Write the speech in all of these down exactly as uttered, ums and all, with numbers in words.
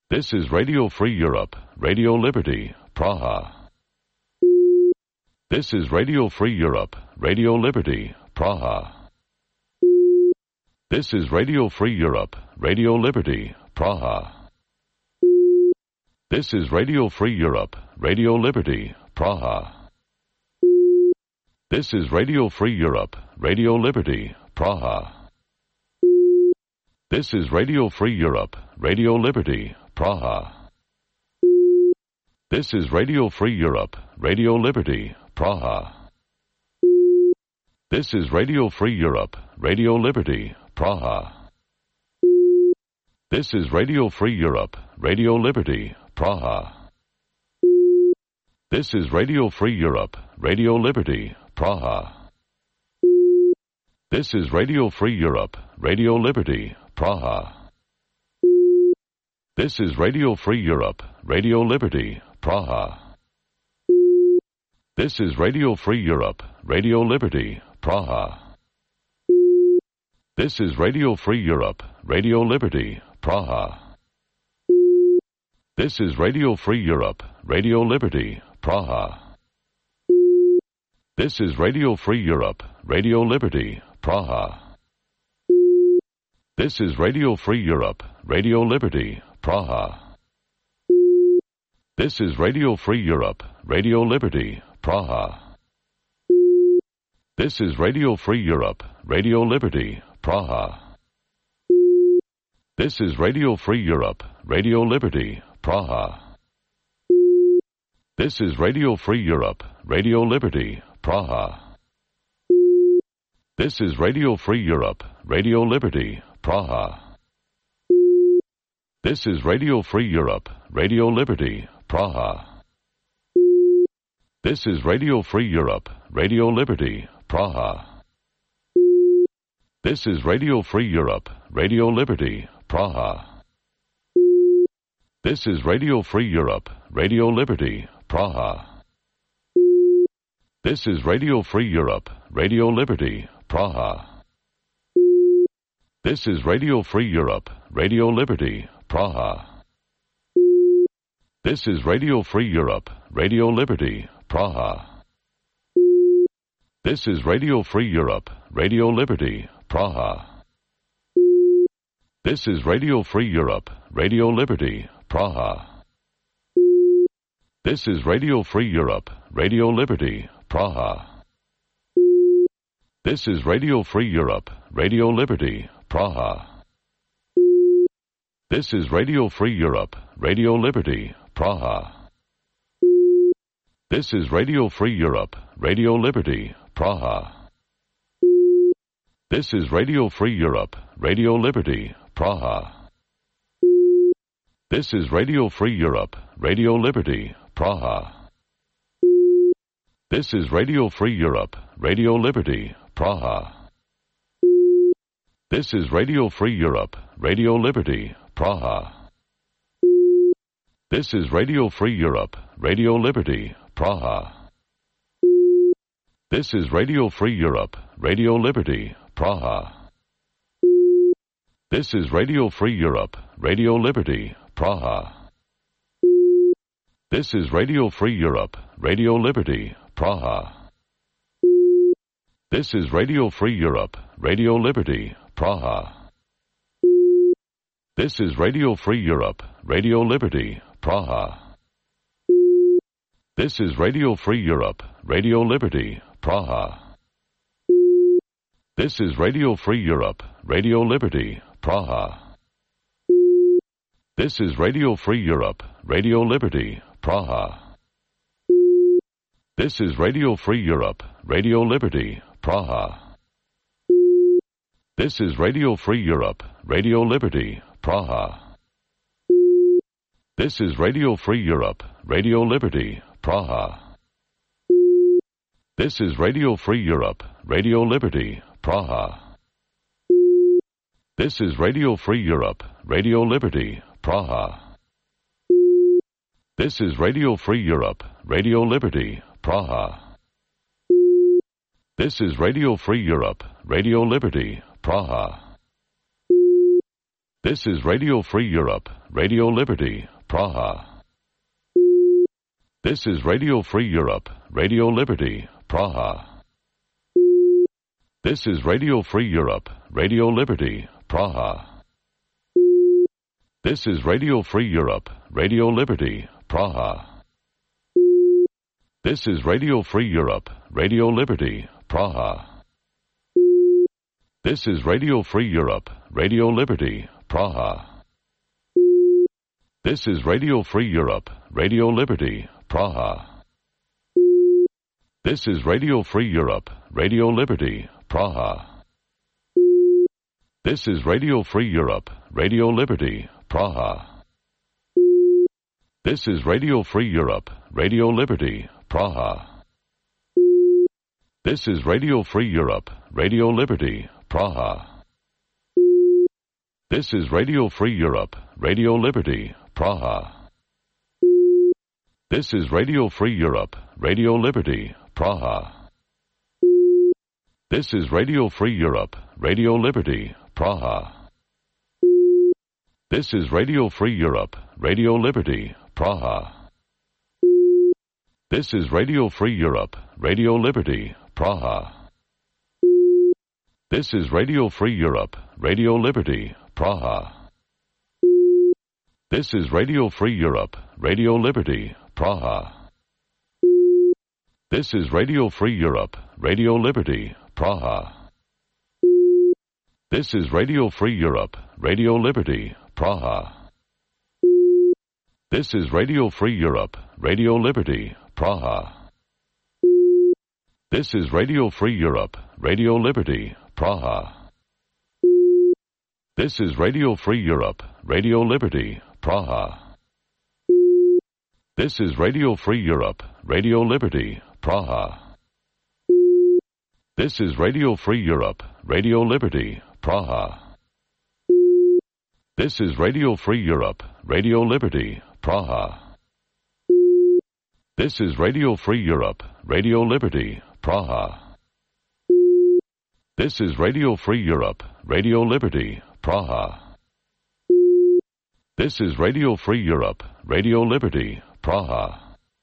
This is Radio Free Europe, Radio Liberty, Praha. This is Radio Free Europe, Radio Liberty, Praha. This is Radio Free Europe, Radio Liberty, Praha. This is Radio Free Europe, Radio Liberty, Praha. This is Radio Free Europe, Radio Liberty, Praha. This is Radio Free Europe, Radio Liberty, Praha. This is Radio Free Europe, Radio Liberty, Praha. This is Radio Free Europe, Radio Liberty, Praha. This is Radio Free Europe, Radio Liberty, Praha. This is Radio Free Europe, Radio Liberty, Praha. This is Radio Free Europe, Radio Liberty, Praha. This is Radio Free Europe, Radio Liberty, Praha. This is Radio Free Europe, Radio Liberty, Praha. This is Radio Free Europe, Radio Liberty, Praha. This is Radio Free Europe, Radio Liberty, Praha. This is Radio Free Europe, Radio Liberty, Praha. This is Radio Free Europe, Radio Liberty, Praha. This is Radio Free Europe, Radio Liberty, Praha. This is Radio Free Europe, Radio Liberty, Praha. This is Radio Free Europe, Radio Liberty, Praha. This is Radio Free Europe, Radio Liberty, Praha. This is Radio Free Europe, Radio Liberty, Praha. This is Radio Free Europe, Radio Liberty, Praha. This is Radio Free Europe, Radio Liberty, Praha. This is Radio Free Europe, Radio Liberty, Praha. This is Radio Free Europe, Radio Liberty, Praha. This is Radio Free Europe, Radio Liberty, Praha. This is Radio Free Europe, Radio Liberty, Praha. This is Radio Free Europe, Radio Liberty, Praha. This is Radio Free Europe, Radio Liberty, Praha. This is Radio Free Europe, Radio Liberty, Praha. This is Radio Free Europe, Radio Liberty, Praha. This is Radio Free Europe, Radio Liberty, Praha. This is Radio Free Europe, Radio Liberty, Praha. This is Radio Free Europe, Radio Liberty, Praha. This is Radio Free Europe, Radio Liberty, Praha. This is Radio Free Europe, Radio Liberty, Praha. This is Radio Free Europe, Radio Liberty, Praha. This is Radio Free Europe, Radio Liberty, Praha. This is Radio Free Europe, Radio Liberty, Praha. This is Radio Free Europe, Radio Liberty, Praha. This is Radio Free Europe, Radio Liberty, Praha. This is Radio Free Europe, Radio Liberty, Praha. This is Radio Free Europe, Radio Liberty, Praha. This is Radio Free Europe, Radio Liberty, Praha. This is Radio Free Europe, Radio Liberty, Praha. This is Radio Free Europe, Radio Liberty, Praha. This is Radio Free Europe, Radio Liberty, Praha. This is Radio Free Europe, Radio Liberty, Praha. This is Radio Free Europe, Radio Liberty, Praha. This is Radio Free Europe, Radio Liberty, Praha. This is Radio Free Europe, Radio Liberty, Praha. This is Radio Free Europe, Radio Liberty, Praha. This is Radio Free Europe, Radio Liberty, Praha. This is Radio Free Europe, Radio Liberty, Praha. This is Radio Free Europe, Radio Liberty, Praha. This is Radio Free Europe, Radio Liberty, Praha. This is Radio Free Europe, Radio Liberty, Praha. This is Radio Free Europe, Radio Liberty, Praha. This is Radio Free Europe, Radio Liberty, Praha. This is Radio Free Europe, Radio Liberty, Praha. This is Radio Free Europe, Radio Liberty, Praha. This is Radio Free Europe, Radio Liberty, Praha. This is Radio Free Europe, Radio Liberty, Praha. This is Radio Free Europe, Radio Liberty, Praha. This is Radio Free Europe, Radio Liberty, Praha. This is Radio Free Europe, Radio Liberty, Praha. This is Radio Free Europe, Radio Liberty, Praha. This is Radio Free Europe, Radio Liberty, Praha. This is Radio Free Europe, Radio Liberty, Praha. This is Radio Free Europe, Radio Liberty, Praha. This is Radio Free Europe, Radio Liberty, Praha. This is Radio Free Europe, Radio Liberty, Praha. This is Radio Free Europe, Radio Liberty, Praha. This is Radio Free Europe, Radio Liberty, Praha. This is Radio Free Europe, Radio Liberty, Praha. This is Radio Free Europe, Radio Liberty, Praha. This is Radio Free Europe, Radio Liberty, Praha. This is Radio Free Europe, Radio Liberty, Praha. This is Radio Free Europe, Radio Liberty, Praha. This is Radio Free Europe, Radio Liberty, Praha. This is Radio Free Europe, Radio Liberty, Praha. This is Radio Free Europe, Radio Liberty, Praha. This is Radio Free Europe, Radio Liberty, Praha.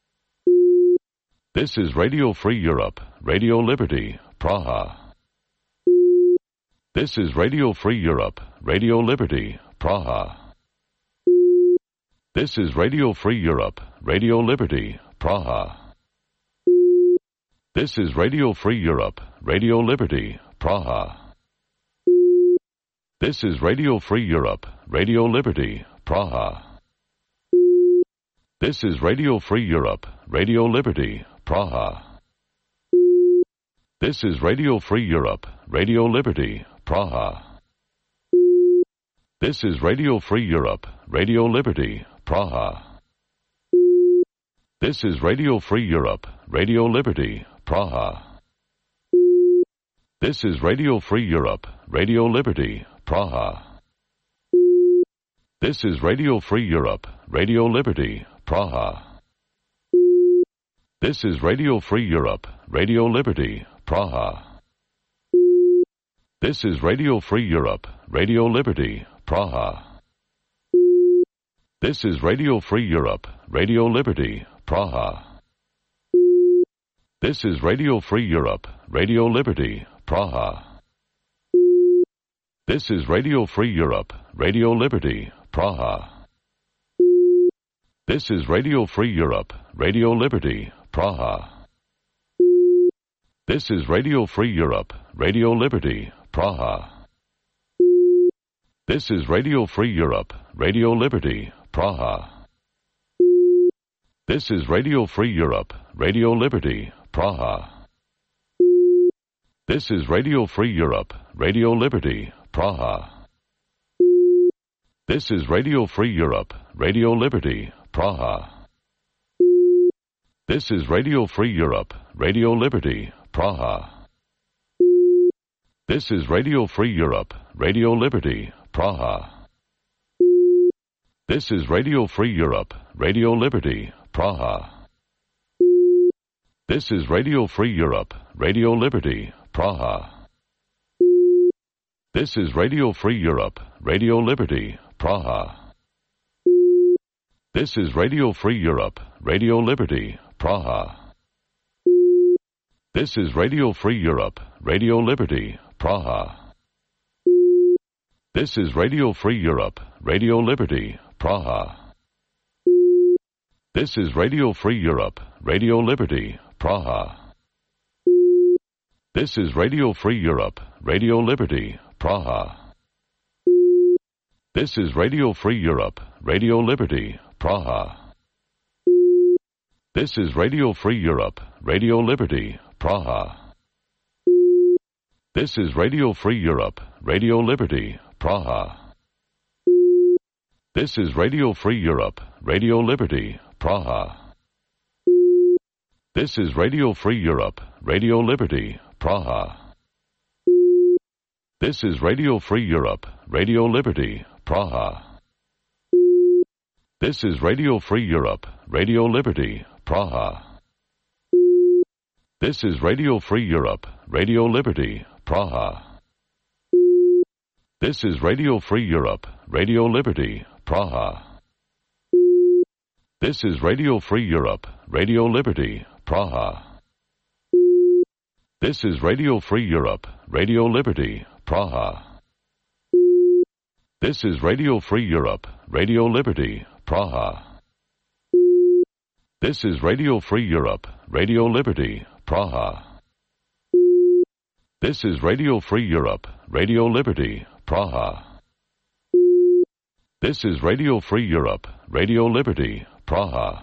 This is Radio Free Europe, Radio Liberty, Praha. This is Radio Free Europe, Radio Liberty, Praha. This is Radio Free Europe, Radio Liberty, Praha. This is Radio Free Europe, Radio Liberty, Praha. This is Radio Free Europe, Radio Liberty, Praha. This is Radio Free Europe, Radio Liberty, Praha. This is Radio Free Europe, Radio Liberty, Praha. This is Radio Free Europe, Radio Liberty, Praha. This is Radio Free Europe, Radio Liberty, Praha. This is Radio Free Europe, Radio Liberty, Praha. This is Radio Free Europe, Radio Liberty, Praha. This is Radio Free Europe, Radio Liberty, Praha. This is Radio Free Europe, Radio Liberty, Praha. This is Radio Free Europe, Radio Liberty, Praha. This is Radio Free Europe, Radio Liberty, Praha. This is Radio Free Europe, Radio Liberty, Praha. This is Radio Free Europe, Radio Liberty, Praha. This is Radio Free Europe, Radio Liberty, Praha. This is Radio Free Europe, Radio Liberty, Praha. This is Radio Free Europe, Radio Liberty, Praha. This is Radio Free Europe, Radio Liberty, Praha. This is Radio Free Europe, Radio Liberty, Praha. This is Radio Free Europe, Radio Liberty, Praha. This is Radio Free Europe, Radio Liberty, Praha. This is Radio Free Europe, Radio Liberty, Praha. This is Radio Free Europe, Radio Liberty, Praha. This is Radio Free Europe, Radio Liberty, Praha. This is Radio Free Europe, Radio Liberty, Praha. This is Radio Free Europe, Radio Liberty, Praha. This is Radio Free Europe, Radio Liberty, Praha. This is Radio Free Europe, Radio Liberty, Praha. This is Radio Free Europe, Radio Liberty, Praha. This is Radio Free Europe, Radio Liberty, Praha. This is Radio Free Europe, Radio Liberty, Praha. This is Radio Free Europe, Radio Liberty, Praha. This is Radio Free Europe, Radio Liberty, Praha. This is Radio Free Europe, Radio Liberty, Praha. This is Radio Free Europe, Radio Liberty, Praha. This is Radio Free Europe, Radio Liberty, Praha. This is Radio Free Europe, Radio Liberty, Praha. This is Radio Free Europe, Radio Liberty, Praha. This is Radio Free Europe, Radio Liberty, Praha. This is Radio Free Europe, Radio Liberty, Praha. This is Radio Free Europe, Radio Liberty, Praha. This is Radio Free Europe, Radio Liberty, Praha. This is Radio Free Europe, Radio Liberty, Praha. This is Radio Free Europe, Radio Liberty, Praha. This is Radio Free Europe, Radio Liberty, Praha. This is Radio Free Europe, Radio Liberty, Praha. This is Radio Free Europe, Radio Liberty, Praha. This is Radio Free Europe, Radio Liberty, Praha. This is Radio Free Europe, Radio Liberty, Praha. This is Radio Free Europe, Radio Liberty, Praha.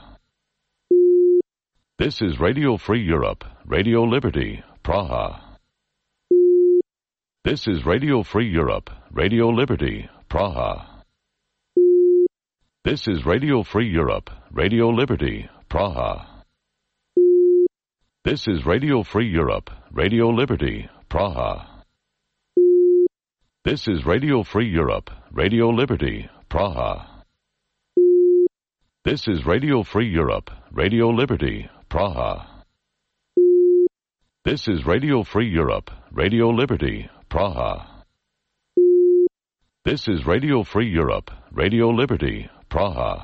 This is Radio Free Europe, Radio Liberty, Praha. This is Radio Free Europe, Radio Liberty, Praha. This is Radio Free Europe, Radio Liberty, Praha. This is Radio Free Europe, Radio Liberty, Praha. This is Radio Free Europe, Radio Liberty, Praha. This is Radio Free Europe, Radio Liberty, Praha. This is Radio Free Europe, Radio Liberty, Praha. This is Radio Free Europe, Radio Liberty, Praha.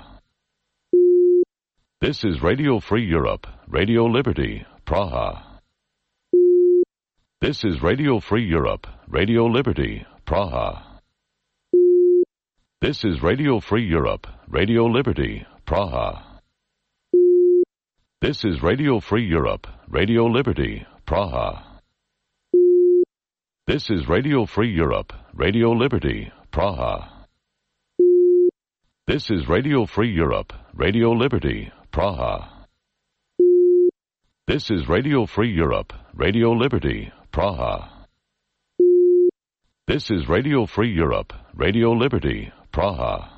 This is Radio Free Europe, Radio Liberty, Praha. This is Radio Free Europe, Radio Liberty, Praha. This is Radio Free Europe, Radio Liberty, Praha. This is Radio Free Europe, Radio Liberty, Praha. This is Radio Free Europe, Radio Liberty, Praha. This is Radio Free Europe, Radio Liberty, Praha. This is Radio Free Europe, Radio Liberty, Praha. This is Radio Free Europe, Radio Liberty, Praha.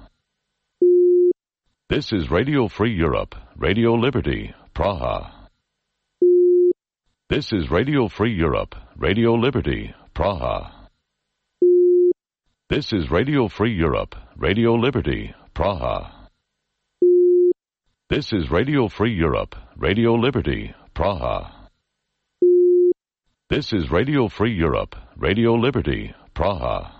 This is Radio Free Europe, Radio Liberty, Praha. This is Radio Free Europe, Radio Liberty, Praha. This is Radio Free Europe, Radio Liberty, Praha. This is Radio Free Europe, Radio Liberty, Praha. This is Radio Free Europe, Radio Liberty, Praha.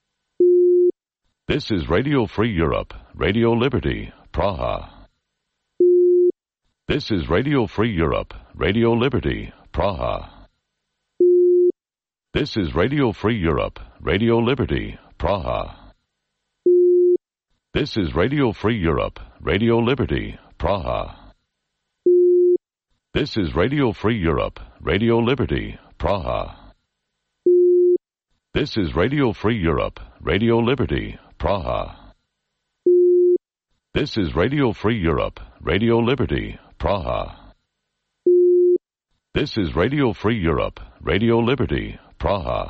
This is Radio Free Europe, Radio Liberty, Praha. This is Radio Free Europe, Radio Liberty, Praha. This is Radio Free Europe, Radio Liberty, Praha. This is Radio Free Europe, Radio Liberty, Praha. This is Radio Free Europe, Radio Liberty, Praha. This is Radio Free Europe, Radio Liberty, Praha. This is Radio Free Europe, Radio Liberty, Praha. This is Radio Free Europe, Radio Liberty, Praha.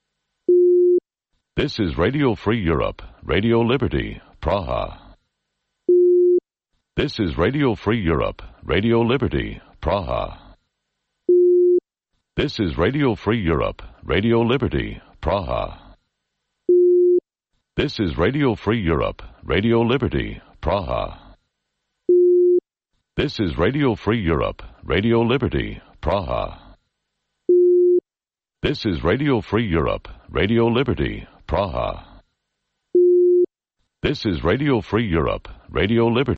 This is Radio Free Europe, Radio Liberty, Praha. This is Radio Free Europe, Radio Liberty, Praha. This is Radio Free Europe, Radio Liberty, Praha. This is Radio Free Europe, Radio Liberty, Praha. This is Radio Free Europe, Radio Liberty, Praha. This is Radio Free Europe, Radio Liberty, Praha. This is Radio Free Europe, Radio Liberty.